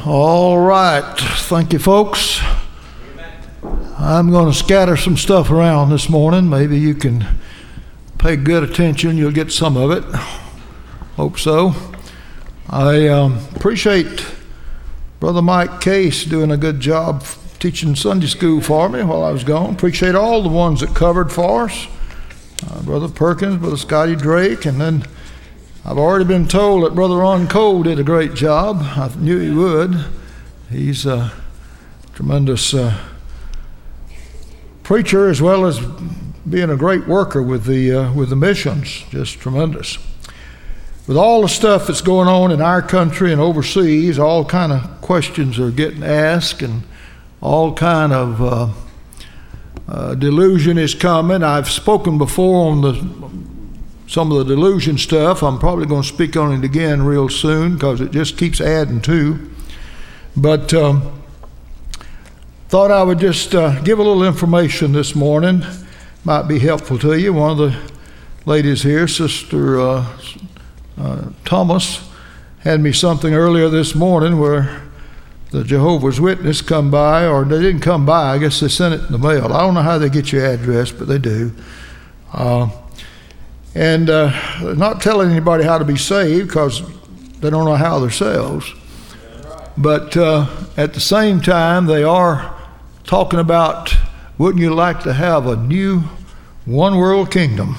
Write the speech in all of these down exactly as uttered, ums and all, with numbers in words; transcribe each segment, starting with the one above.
All right. Thank you, folks. I'm going to scatter some stuff around this morning. Maybe you can pay good attention. You'll get some of it. Hope so. I um, appreciate Brother Mike Case doing a good job teaching Sunday school for me while I was gone. Appreciate all the ones that covered for us. Uh, Brother Perkins, Brother Scotty Drake, and then I've already been told that Brother Ron Cole did a great job. I knew he would. He's a tremendous uh, preacher as well as being a great worker with the uh, with the missions. Just tremendous. With all the stuff that's going on in our country and overseas, all kind of questions are getting asked, and all kind of uh, uh, delusion is coming. I've spoken before on the some of the delusion stuff. I'm probably going to speak on it again real soon because it just keeps adding to. But um, thought I would just uh, give a little information this morning. Might be helpful to you. One of the ladies here, Sister uh, uh, Thomas, had me something earlier this morning where the Jehovah's Witness come by, or they didn't come by, I guess they sent it in the mail. I don't know how they get your address, but they do. Uh, and uh, not telling anybody how to be saved because they don't know how themselves. But uh, at the same time, they are talking about, wouldn't you like to have a new one world kingdom?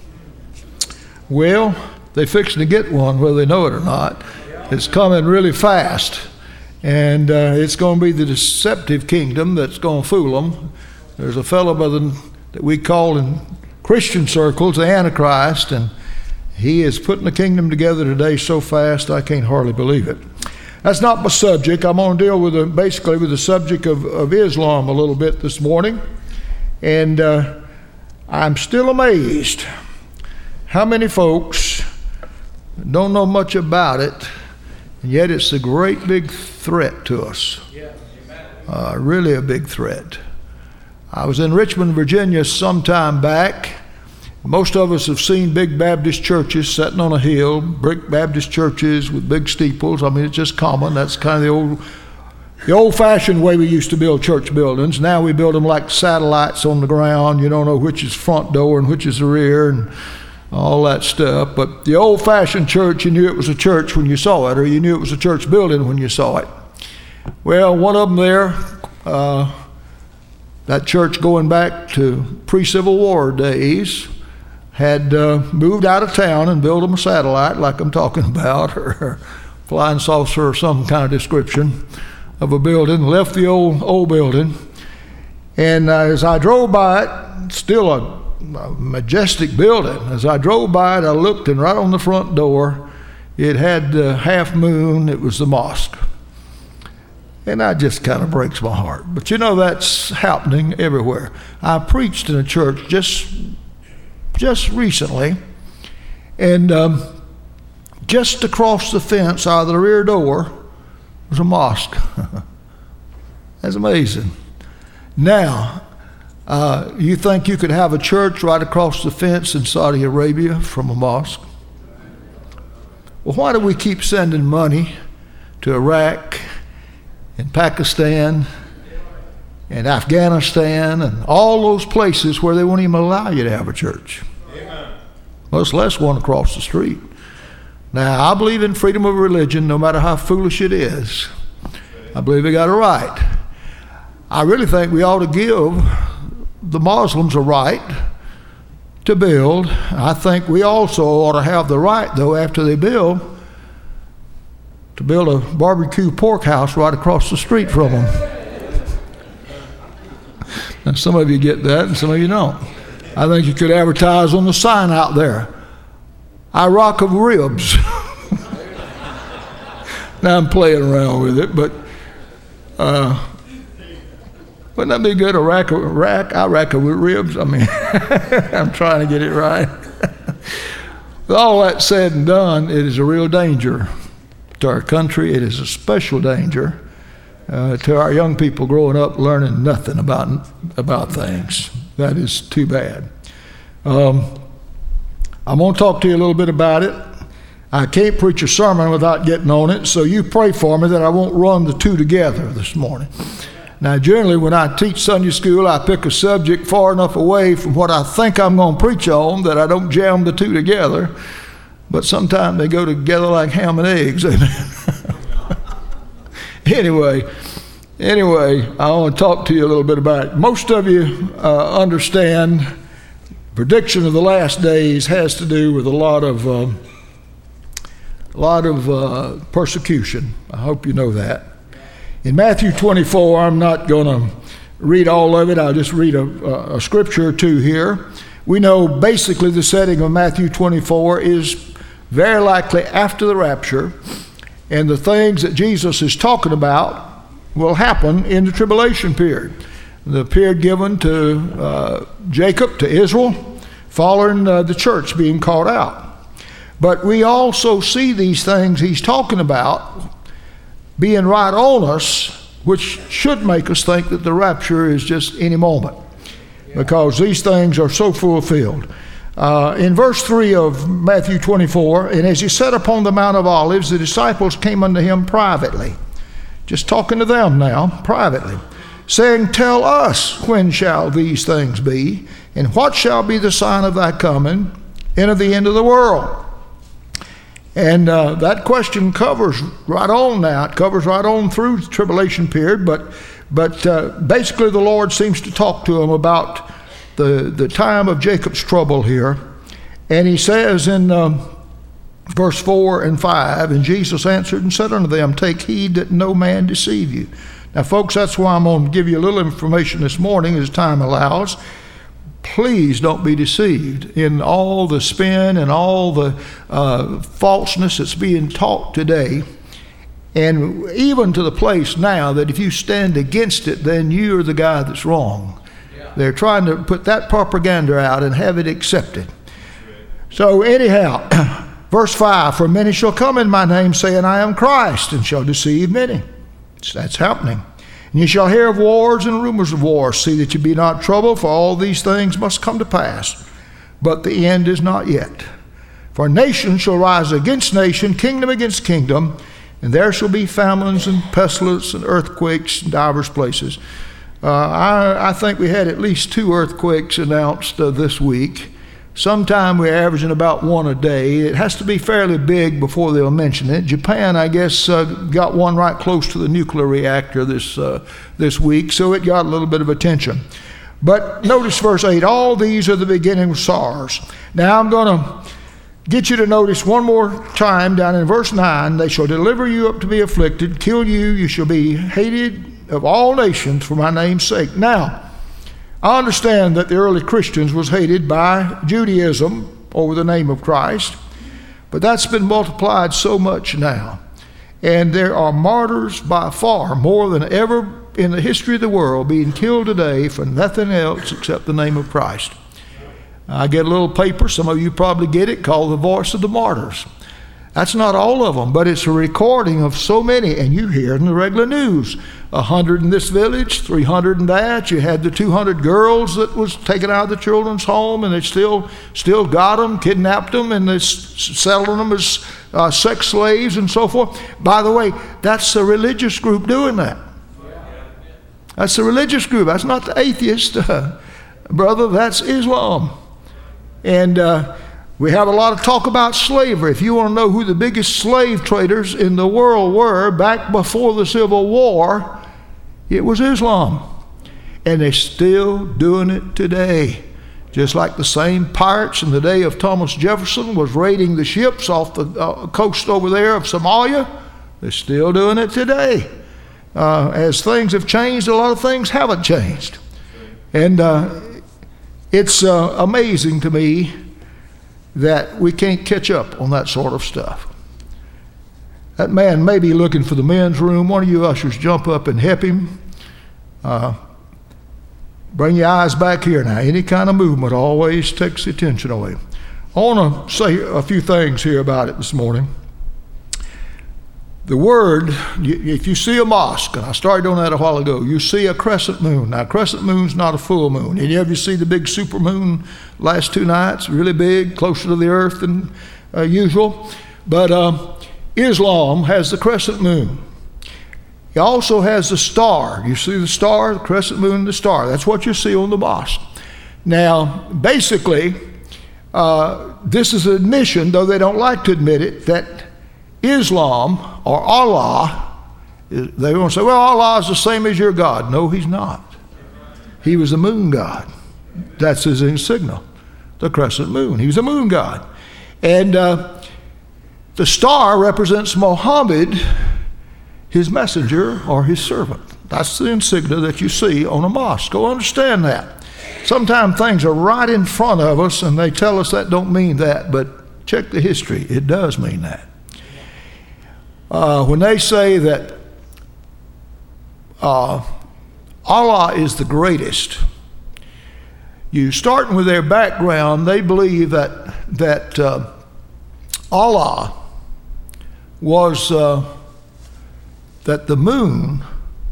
Well, they're fixing to get one whether they know it or not. It's coming really fast. And uh, it's going to be the deceptive kingdom that's going to fool them. There's a fellow by the, that we call in Christian circles the Antichrist, and he is putting the kingdom together today so fast I can't hardly believe it. That's not my subject. I'm going to deal with the, basically with the subject of, of Islam a little bit this morning. And uh, I'm still amazed how many folks don't know much about it, and yet it's a great big threat to us. Uh, really a big threat. I was in Richmond, Virginia some time back. Most of us have seen big Baptist churches sitting on a hill, brick Baptist churches with big steeples. I mean, it's just common. That's kind of the old, the old-fashioned way we used to build church buildings. Now we build them like satellites on the ground. You don't know which is front door and which is the rear and all that stuff. But the old-fashioned church, you knew it was a church when you saw it, or you knew it was a church building when you saw it. Well, one of them there, uh, that church going back to pre-Civil War days, had uh, moved out of town and built them a satellite like I'm talking about, or flying saucer or some kind of description of a building, left the old old building. And uh, as I drove by it, still a A majestic building. As I drove by it, I looked, and right on the front door, it had the half moon. It was the mosque. And that just kind of breaks my heart. But you know, that's happening everywhere. I preached in a church just, just recently, and um, just across the fence out of the rear door was a mosque. That's amazing. Now, Uh, you think you could have a church right across the fence in Saudi Arabia from a mosque? Well, why do we keep sending money to Iraq and Pakistan and Afghanistan and all those places where they won't even allow you to have a church? Amen. Much less one across the street. Now, I believe in freedom of religion no matter how foolish it is. I believe they got a right. I really think we ought to give the Muslims a right to build. I think we also ought to have the right, though, after they build, to build a barbecue pork house right across the street from them. Now, some of you get that and some of you don't. I think you could advertise on the sign out there, I rock of ribs. Now I'm playing around with it, but uh, wouldn't that be good? A rack of rack, I rack of ribs. I mean, I'm trying to get it right. With all that said and done, it is a real danger to our country. It is a special danger uh, to our young people growing up learning nothing about about things. That is too bad. Um, I'm going to talk to you a little bit about it. I can't preach a sermon without getting on it, so you pray for me that I won't run the two together this morning. Now, generally, when I teach Sunday school, I pick a subject far enough away from what I think I'm going to preach on that I don't jam the two together. But sometimes they go together like ham and eggs. Amen. anyway, anyway, I want to talk to you a little bit about it. Most of you uh, understand prediction of the last days has to do with a lot of uh, a lot of uh, persecution. I hope you know that. In Matthew twenty-four, I'm not going to read all of it. I'll just read a, a scripture or two here. We know basically the setting of Matthew twenty-four is very likely after the rapture, and the things that Jesus is talking about will happen in the tribulation period. The period given to uh, Jacob, to Israel, following uh, the church being called out. But we also see these things he's talking about being right on us, which should make us think that the rapture is just any moment, because these things are so fulfilled. Uh, in verse three of Matthew twenty-four, and as he sat upon the Mount of Olives, the disciples came unto him privately, just talking to them now, privately, saying, Tell us, when shall these things be, and what shall be the sign of thy coming and of the end of the world? And uh, that question covers right on now. It covers right on through the tribulation period, but but uh, basically the Lord seems to talk to him about the, the time of Jacob's trouble here. And he says in um, verse four and five, And Jesus answered and said unto them, Take heed that no man deceive you. Now, folks, that's why I'm going to give you a little information this morning as time allows. Please don't be deceived in all the spin and all the uh, falseness that's being taught today. And even to the place now that if you stand against it, then you're the guy that's wrong. Yeah. They're trying to put that propaganda out and have it accepted. So anyhow, verse five, For many shall come in my name, saying, I am Christ, and shall deceive many. So that's happening. And you shall hear of wars and rumors of wars. See that you be not troubled, for all these things must come to pass. But the end is not yet. For nation shall rise against nation, kingdom against kingdom, and there shall be famines and pestilence and earthquakes in divers places. Uh, I, I think we had at least two earthquakes announced uh, this week. Sometime we're averaging about one a day. It has to be fairly big before they'll mention it. Japan, I guess, uh, got one right close to the nuclear reactor this uh, this week, so it got a little bit of attention. But notice verse eight, all these are the beginning of sorrows. Now I'm going to get you to notice one more time down in verse nine, They shall deliver you up to be afflicted, kill you, you shall be hated of all nations for my name's sake. Now, I understand that the early Christians was hated by Judaism over the name of Christ, but that's been multiplied so much now. And there are martyrs by far, more than ever in the history of the world, being killed today for nothing else except the name of Christ. I get a little paper, some of you probably get it, called The Voice of the Martyrs. That's not all of them, but it's a recording of so many, and you hear it in the regular news. A hundred in this village, three hundred in that. You had the two hundred girls that was taken out of the children's home, and they still still got them, kidnapped them, and they selling them as uh, sex slaves and so forth. By the way, that's a religious group doing that. That's a religious group. That's not the atheist, uh, brother. That's Islam. And uh, we have a lot of talk about slavery. If you want to know who the biggest slave traders in the world were back before the Civil War, it was Islam. And they're still doing it today. Just like the same pirates in the day of Thomas Jefferson was raiding the ships off the uh, coast over there of Somalia, they're still doing it today. Uh, as things have changed, a lot of things haven't changed. And uh, it's uh, amazing to me that we can't catch up on that sort of stuff. That man may be looking for the men's room. One of you ushers jump up and help him. Uh, bring your eyes back here now. Any kind of movement always takes the attention away. I want to say a few things here about it this morning. The word, if you see a mosque, and I started on that a while ago, you see a crescent moon. Now, crescent moon's not a full moon. Any of you see the big super moon last two nights, really big, closer to the earth than uh, usual? But um, Islam has the crescent moon. It also has the star. You see the star, the crescent moon, the star. That's what you see on the mosque. Now, basically, uh, this is an admission, though they don't like to admit it, that Islam or Allah, they won't say, well, Allah is the same as your God. No, he's not. He was the moon god. That's his insignia, the crescent moon. He was a moon god. And uh, the star represents Muhammad, his messenger or his servant. That's the insignia that you see on a mosque. Go understand that. Sometimes things are right in front of us and they tell us that don't mean that, but check the history. It does mean that. Uh, when they say that uh, Allah is the greatest, you starting with their background, they believe that that uh, Allah was uh, that the moon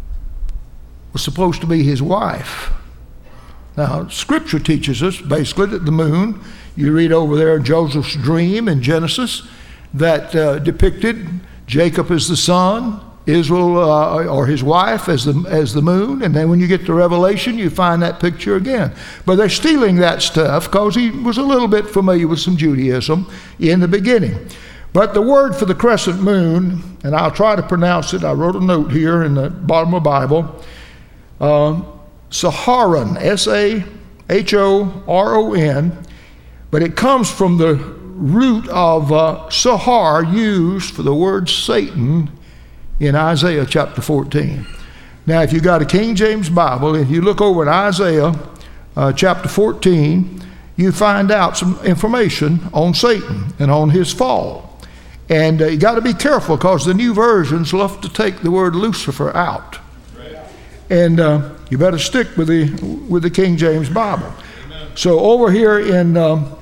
was supposed to be his wife. Now, Scripture teaches us basically that the moon, you read over there Joseph's dream in Genesis, that uh, depicted Jacob as the sun, Israel uh, or his wife as the as the moon, and then when you get to Revelation, you find that picture again. But they're stealing that stuff because he was a little bit familiar with some Judaism in the beginning. But the word for the crescent moon, and I'll try to pronounce it, I wrote a note here in the bottom of the Bible, um, Saharon, S A H O R O N, but it comes from the root of uh, Sahar, used for the word Satan in Isaiah chapter fourteen. Now, if you got a King James Bible, if you look over at Isaiah uh, chapter fourteen, you find out some information on Satan and on his fall. And uh, you got to be careful because the new versions love to take the word Lucifer out. Right. And uh, you better stick with the with the King James Bible. Amen. So over here in um,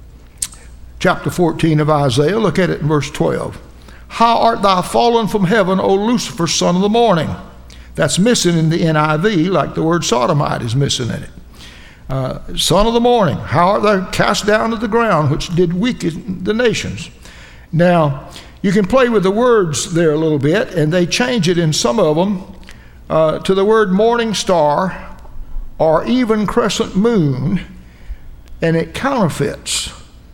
chapter fourteen of Isaiah, look at it in verse twelve. How art thou fallen from heaven, O Lucifer, son of the morning? That's missing in the N I V, like the word sodomite is missing in it. Uh, son of the morning, how art thou cast down to the ground, which did weaken the nations? Now, you can play with the words there a little bit, and they change it in some of them uh, to the word morning star or even crescent moon, and it counterfeits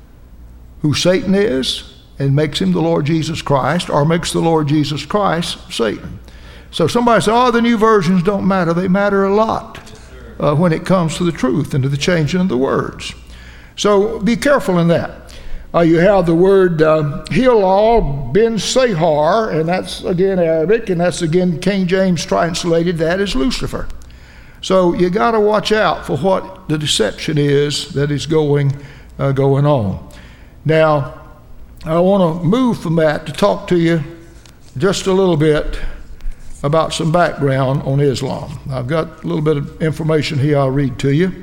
who Satan is and makes him the Lord Jesus Christ, or makes the Lord Jesus Christ Satan. So somebody says, oh, the new versions don't matter. They matter a lot uh, when it comes to the truth and to the changing of the words. So be careful in that. Uh, you have the word uh, Hilal bin Sahar, and that's again Arabic, and that's again King James translated that as Lucifer. So you got to watch out for what the deception is that is going uh, going on. Now, I want to move from that to talk to you just a little bit about some background on Islam. I've got a little bit of information here I'll read to you.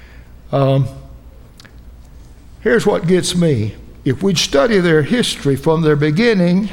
Um, here's what gets me. If we'd study their history from their beginning,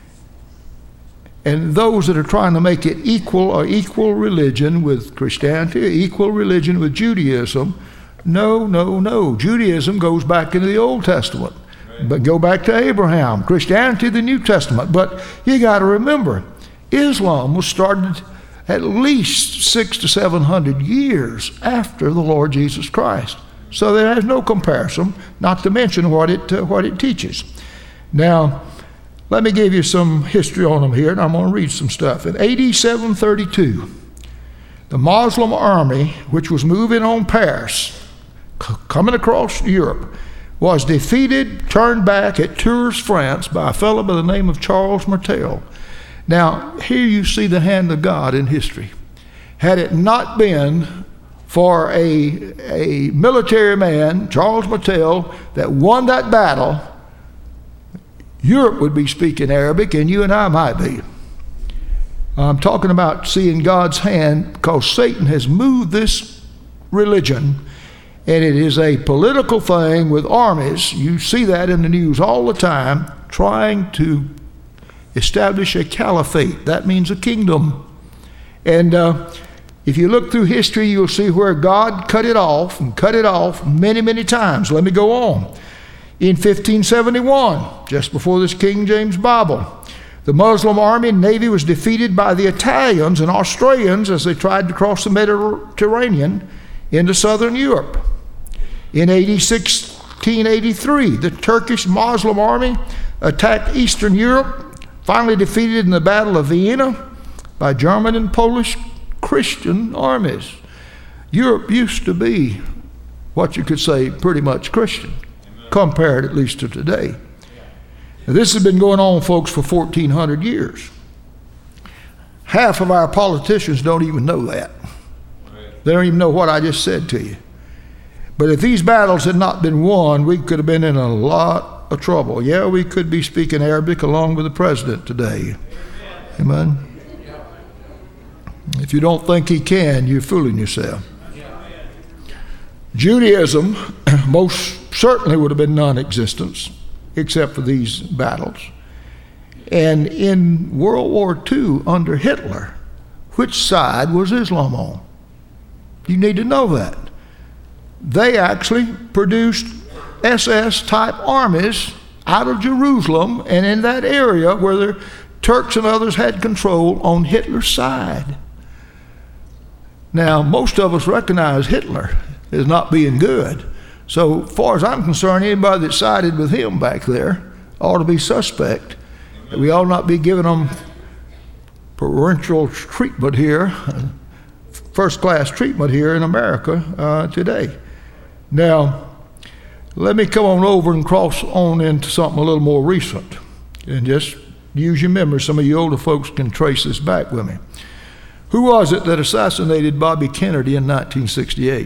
and those that are trying to make it equal or equal religion with Christianity, equal religion with Judaism, no, no, no. Judaism goes back into the Old Testament. But go back to Abraham. Christianity, the New Testament. But you got to remember, Islam was started at least six to seven hundred years after the Lord Jesus Christ. So there is no comparison, not to mention what it uh, what it teaches. Now, let me give you some history on them here, and I'm going to read some stuff. In A D seven thirty-two, the Muslim army, which was moving on Paris, c- coming across Europe, was defeated, turned back at Tours, France, by a fellow by the name of Charles Martel. Now, here you see the hand of God in history. Had it not been for a, a military man, Charles Martel, that won that battle, Europe would be speaking Arabic, and you and I might be. I'm talking about seeing God's hand because Satan has moved this religion. And it is a political thing with armies. You see that in the news all the time, trying to establish a caliphate. That means a kingdom. And uh, if you look through history, you'll see where God cut it off and cut it off many, many times. Let me go on. In fifteen seventy-one, just before this King James Bible, the Muslim army and navy was defeated by the Italians and Australians as they tried to cross the Mediterranean into southern Europe. In sixteen eighty-three, the Turkish Muslim army attacked Eastern Europe, finally defeated in the Battle of Vienna by German and Polish Christian armies. Europe used to be what you could say pretty much Christian, compared at least to today. Now, this has been going on, folks, for fourteen hundred years. Half of our politicians don't even know that. They don't even know what I just said to you. But if these battles had not been won, we could have been in a lot of trouble. Yeah, we could be speaking Arabic along with the president today. Amen? If you don't think he can, you're fooling yourself. Judaism most certainly would have been non-existent except for these battles. And in World War Two under Hitler, which side was Islam on? You need to know that. They actually produced S S-type armies out of Jerusalem and in that area where the Turks and others had control on Hitler's side. Now, most of us recognize Hitler as not being good. So far as I'm concerned, anybody that sided with him back there ought to be suspect. We ought not be giving them preferential treatment here, first-class treatment here in America uh, today. Now, let me come on over and cross on into something a little more recent. And just use your memory. Some of you older folks can trace this back with me. Who was it that assassinated Bobby Kennedy in nineteen sixty-eight?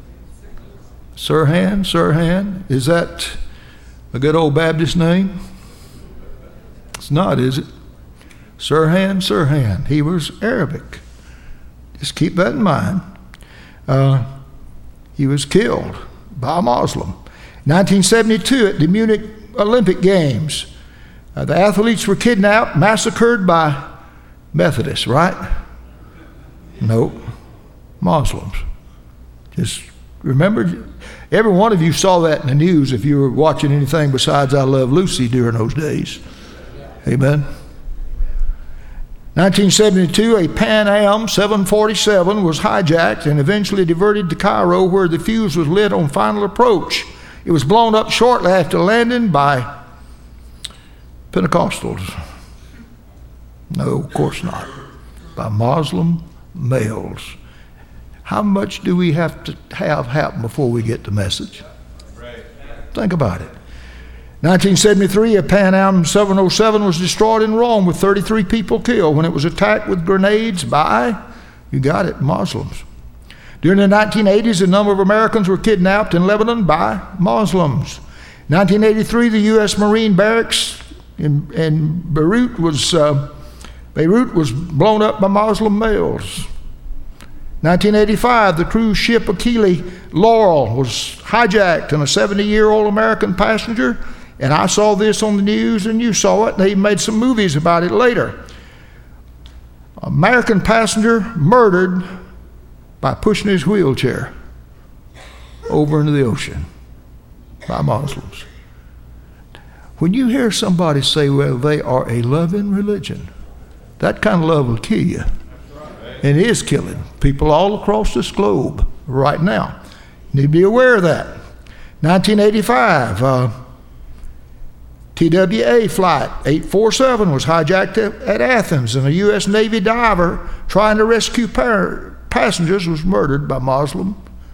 Sirhan, Sirhan. Is that a good old Baptist name? It's not, is it? Sirhan, Sirhan. He was Arabic. Just keep that in mind. Uh, he was killed by a Muslim. nineteen seventy-two at the Munich Olympic Games, uh, the athletes were kidnapped, massacred by Methodists, right? No, Muslims. Just remember, every one of you saw that in the news if you were watching anything besides I Love Lucy during those days. Amen. nineteen seventy-two, a Pan Am seven forty-seven was hijacked and eventually diverted to Cairo, where the fuse was lit on final approach. It was blown up shortly after landing by Pentecostals. No, of course not. By Muslim males. How much do we have to have happen before we get the message? Think about it. nineteen seventy-three, a Pan Am seven oh seven was destroyed in Rome with thirty-three people killed when it was attacked with grenades by, you got it, Muslims. During the nineteen eighties, a number of Americans were kidnapped in Lebanon by Muslims. nineteen eighty-three, the U S Marine barracks in, in Beirut was uh, Beirut was blown up by Muslim males. nineteen eighty-five, the cruise ship Achille Laurel was hijacked and a seventy-year-old American passenger, and I saw this on the news and you saw it, and they made some movies about it later. American passenger murdered by pushing his wheelchair over into the ocean by Muslims. When you hear somebody say, well, they are a loving religion, that kind of love will kill you. And it is killing people all across this globe right now. You need to be aware of that. nineteen eighty-five, uh, T W A flight eight forty-seven was hijacked at, at Athens, and a U S Navy diver trying to rescue par- passengers was murdered by Muslim,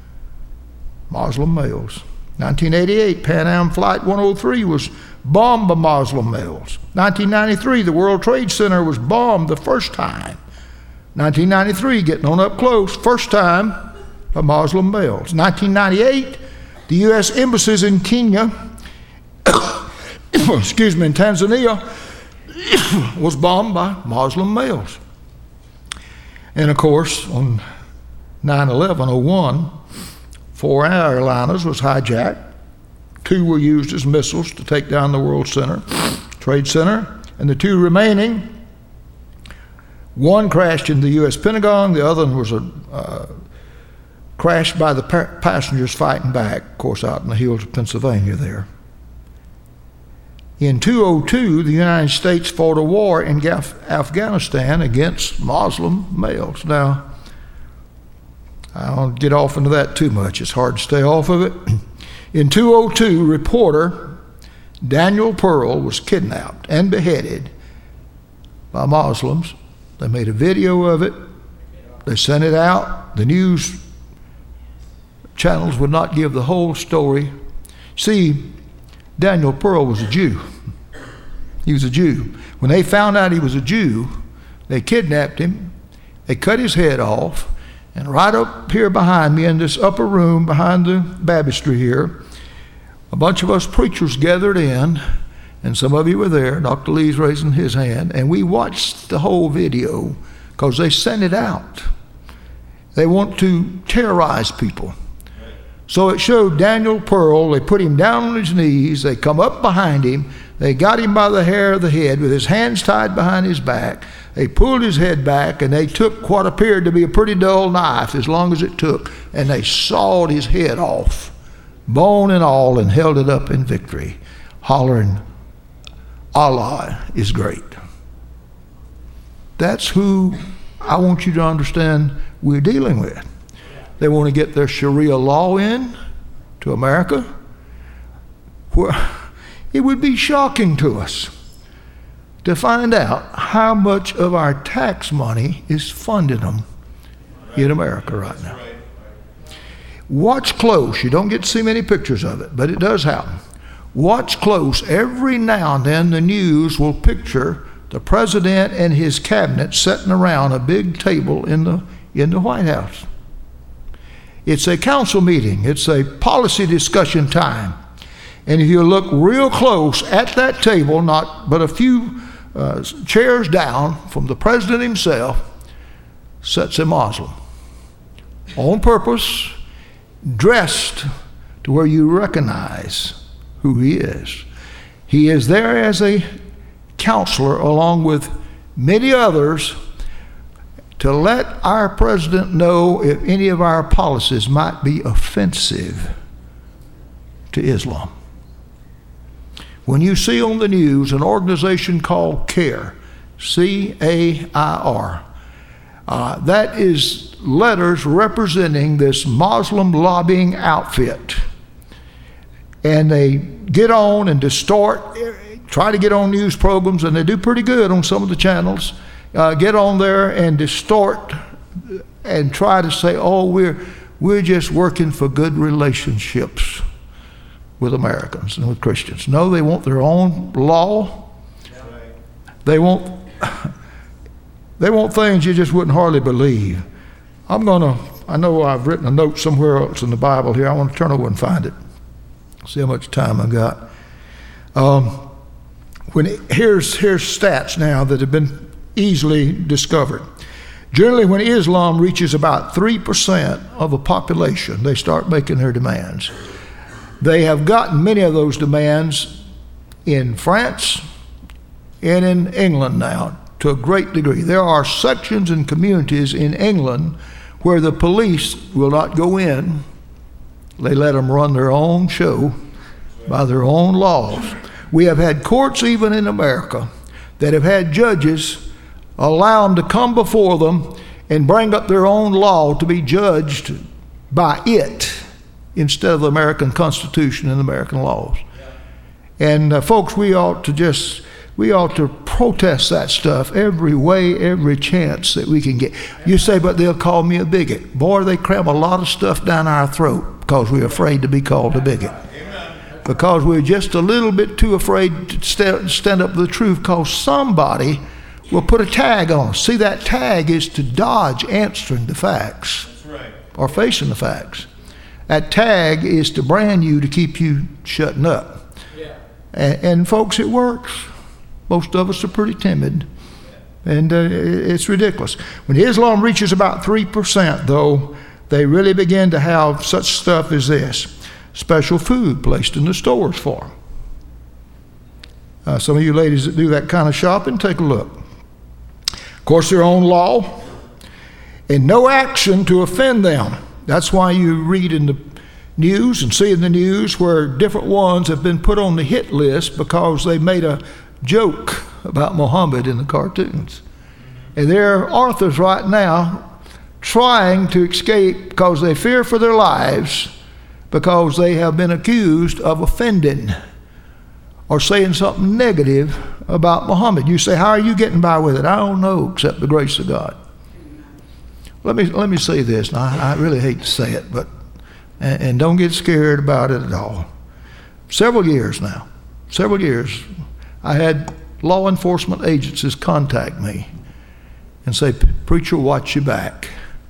Muslim males. nineteen eighty-eight, Pan Am Flight one oh three was bombed by Muslim males. nineteen ninety-three, the World Trade Center was bombed the first time. nineteen ninety-three, getting on up close, first time by Muslim males. nineteen ninety-eight, the U S embassies in Kenya, excuse me, in Tanzania, was bombed by Muslim males. And of course, on nine eleven oh one, four airliners was hijacked. Two were used as missiles to take down the World Center, Trade Center, and the two remaining, one crashed in the U S Pentagon, the other was a uh, crashed by the pa- passengers fighting back, of course, out in the hills of Pennsylvania there. In two thousand two, the United States fought a war in Af- Afghanistan against Muslim males. Now, I don't get off into that too much. It's hard to stay off of it. In two thousand two, reporter Daniel Pearl was kidnapped and beheaded by Muslims. They made a video of it. They sent it out. The news channels would not give the whole story. See, Daniel Pearl was a Jew. He was a Jew. When they found out he was a Jew, they kidnapped him. They cut his head off. And right up here behind me in this upper room behind the baptistry here, a bunch of us preachers gathered in, and some of you were there. Doctor Lee's raising his hand, and we watched the whole video because they sent it out. They want to terrorize people. So it showed Daniel Pearl. They put him down on his knees. They come up behind him. They got him by the hair of the head with his hands tied behind his back. They pulled his head back, and they took what appeared to be a pretty dull knife, as long as it took, and they sawed his head off, bone and all, and held it up in victory, hollering, Allah is great. That's who I want you to understand we're dealing with. They want to get their Sharia law in to America. Where it would be shocking to us to find out how much of our tax money is funding them in America right now. Watch close. You don't get to see many pictures of it, but it does happen. Watch close. Every now and then the news will picture the president and his cabinet sitting around a big table in the in the White House. It's a council meeting. It's a policy discussion time. And if you look real close at that table, not but a few uh, chairs down from the president himself, sits a Muslim. On purpose, dressed to where you recognize who he is. He is there as a counselor along with many others to let our president know if any of our policies might be offensive to Islam. When you see on the news an organization called CAIR, C A I R, uh, that is letters representing this Muslim lobbying outfit. And they get on and distort, try to get on news programs, and they do pretty good on some of the channels. Uh, get on there and distort and try to say, oh, we're we're just working for good relationships with Americans and with Christians. No, they want their own law. They want they want things you just wouldn't hardly believe. I'm gonna, I know I've written a note somewhere else in the Bible here. I want to turn over and find it. See how much time I got. Um, when it, here's here's stats now that have been easily discovered. Generally, when Islam reaches about three percent of a population, they start making their demands. They have gotten many of those demands in France and in England now to a great degree. There are sections and communities in England where the police will not go in. They let them run their own show by their own laws. We have had courts even in America that have had judges allow them to come before them and bring up their own law to be judged by it instead of the American Constitution and American laws. And uh, folks, we ought to just, we ought to protest that stuff every way, every chance that we can get. You say, but they'll call me a bigot. Boy, they cram a lot of stuff down our throat because we're afraid to be called a bigot. Because we're just a little bit too afraid to st- stand up to the truth because somebody will put a tag on us. See, that tag is to dodge answering the facts. That's right. Or facing the facts. That tag is to brand you to keep you shutting up. Yeah. And, and folks, it works. Most of us are pretty timid. And uh, it's ridiculous. When Islam reaches about three percent, though, they really begin to have such stuff as this. Special food placed in the stores for them. Uh, some of you ladies that do that kind of shopping, take a look. Of course, their own law, and no action to offend them. That's why you read in the news and seeing the news where different ones have been put on the hit list because they made a joke about Muhammad in the cartoons. And there are authors right now trying to escape because they fear for their lives because they have been accused of offending or saying something negative about Muhammad. You say, how are you getting by with it? I don't know, except the grace of God. Let me let me say this. Now, I, I really hate to say it, but and, and don't get scared about it at all. Several years now, several years, I had law enforcement agencies contact me and say, preacher, watch your back.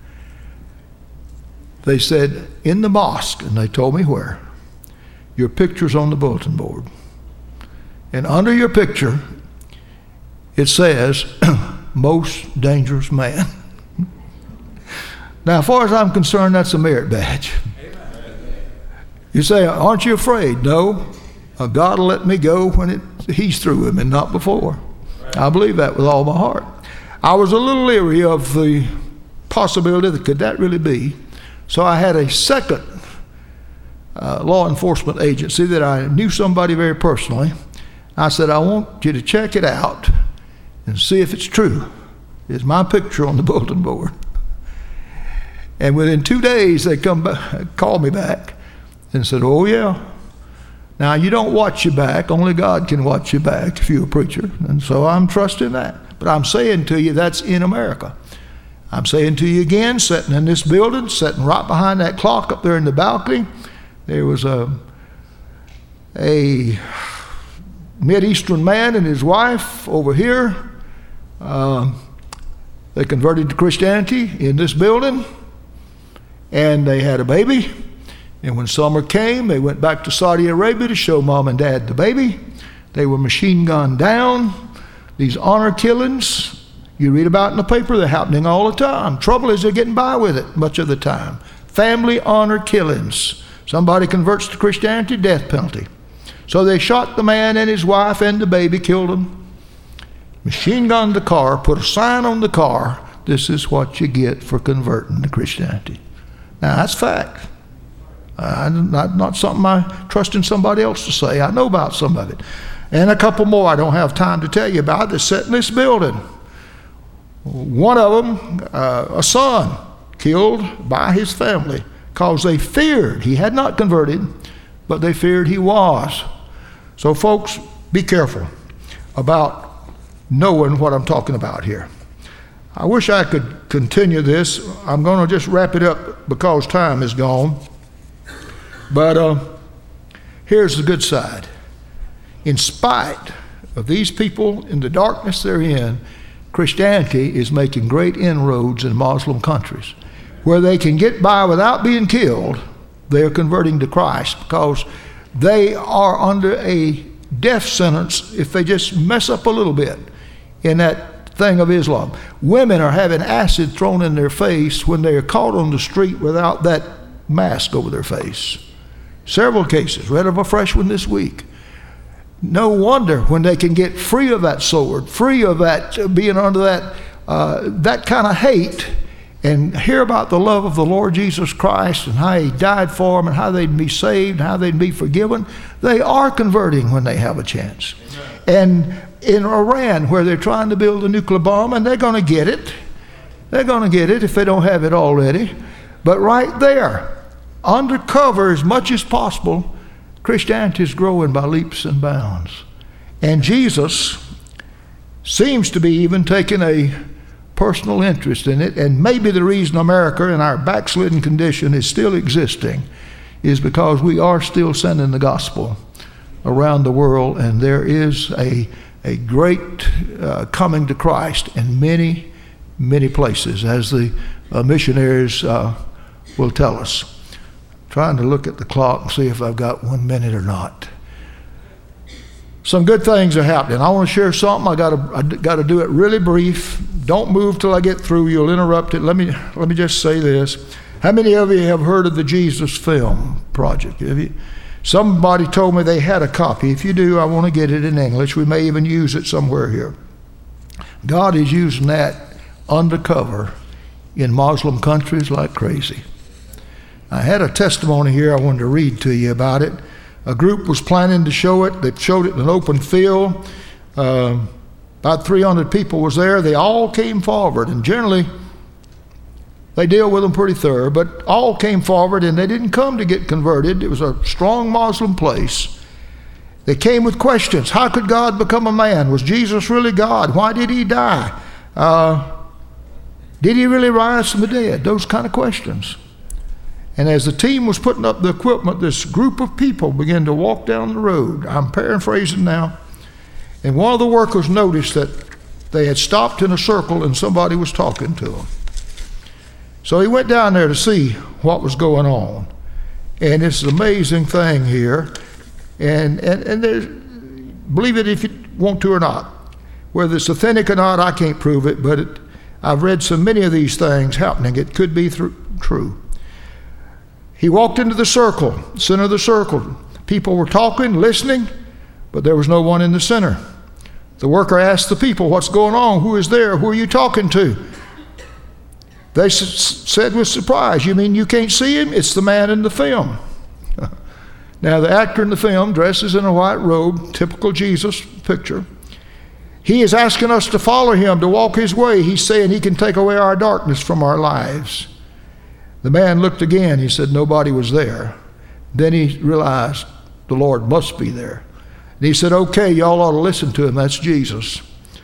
They said, in the mosque, and they told me where, your picture's on the bulletin board. And under your picture, it says, most dangerous man. Now, as far as I'm concerned, that's a merit badge. You say, aren't you afraid? No. God will let me go when it, he's through him and not before. I believe that with all my heart. I was a little leery of the possibility that could that really be. So I had a second uh, law enforcement agency that I knew somebody very personally. I said, I want you to check it out and see if it's true. Is my picture on the bulletin board? And within two days, they come back, called me back and said, oh, yeah. Now, you don't watch your back. Only God can watch your back if you're a preacher. And so I'm trusting that. But I'm saying to you, that's in America. I'm saying to you again, sitting in this building, sitting right behind that clock up there in the balcony, there was a, a Mideastern man and his wife over here. Uh, they converted to Christianity in this building, and they had a baby. And when summer came, they went back to Saudi Arabia to show mom and dad the baby. They were machine gunned down. These honor killings, you read about in the paper, they're happening all the time. Trouble is they're getting by with it much of the time. Family honor killings. Somebody converts to Christianity, death penalty. So they shot the man and his wife and the baby, killed them. Machine gunned the car, put a sign on the car, this is what you get for converting to Christianity. Now that's fact. Uh, not, not something I trust in somebody else to say. I know about some of it. And a couple more I don't have time to tell you about that sit in this building. One of them, uh, a son, killed by his family because they feared. He had not converted, but they feared he was. So folks, be careful about knowing what I'm talking about here. I wish I could continue this. I'm going to just wrap it up because time is gone. But uh, here's the good side. In spite of these people in the darkness they're in, Christianity is making great inroads in Muslim countries. Where they can get by without being killed, they are converting to Christ because they are under a death sentence if they just mess up a little bit in that thing of Islam. Women are having acid thrown in their face when they are caught on the street without that mask over their face. Several cases, read of a fresh one this week. No wonder when they can get free of that sword, free of that uh, being under that uh, that kind of hate, and hear about the love of the Lord Jesus Christ and how he died for them and how they'd be saved and how they'd be forgiven. They are converting when they have a chance. And in Iran, where they're trying to build a nuclear bomb, and they're going to get it. They're going to get it if they don't have it already. But right there, undercover as much as possible, Christianity is growing by leaps and bounds. And Jesus seems to be even taking a personal interest in it. And maybe the reason America in our backslidden condition is still existing is because we are still sending the gospel around the world. And there is a, a great uh, coming to Christ in many, many places, as the uh, missionaries uh, will tell us. Trying to look at the clock and see if I've got one minute or not. Some good things are happening. I want to share something. I got to I got to do it really brief. Don't move till I get through. You'll interrupt it. Let me let me just say this. How many of you have heard of the Jesus Film Project? Have you? Somebody told me they had a copy. If you do, I want to get it in English. We may even use it somewhere here. God is using that undercover in Muslim countries like crazy. I had a testimony here I wanted to read to you about it. A group was planning to show it. They showed it in an open field. Uh, about three hundred people was there. They all came forward, and generally they deal with them pretty thorough, but all came forward, and they didn't come to get converted. It was a strong Muslim place. They came with questions. How could God become a man? Was Jesus really God? Why did he die? Uh, did he really rise from the dead? Those kind of questions. And as the team was putting up the equipment, this group of people began to walk down the road. I'm paraphrasing now. And one of the workers noticed that they had stopped in a circle and somebody was talking to them. So he went down there to see what was going on. And it's an amazing thing here. And, and, and there's, believe it if you want to or not. Whether it's authentic or not, I can't prove it, but it, I've read so many of these things happening, it could be th- true. He walked into the circle, center of the circle. People were talking, listening, but there was no one in the center. The worker asked the people, what's going on? Who is there? Who are you talking to? They s- said with surprise, you mean you can't see him? It's the man in the film. Now the actor in the film dresses in a white robe, typical Jesus picture. He is asking us to follow him, to walk his way. He's saying he can take away our darkness from our lives. The man looked again. He said nobody was there. Then he realized the Lord must be there. And he said, okay, y'all ought to listen to him. That's Jesus.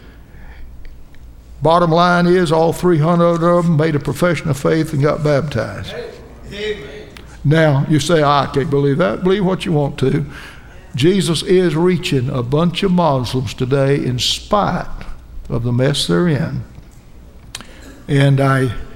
Bottom line is all three hundred of them made a profession of faith and got baptized. Amen. Now, you say, oh, I can't believe that. Believe what you want to. Jesus is reaching a bunch of Muslims today in spite of the mess they're in. And I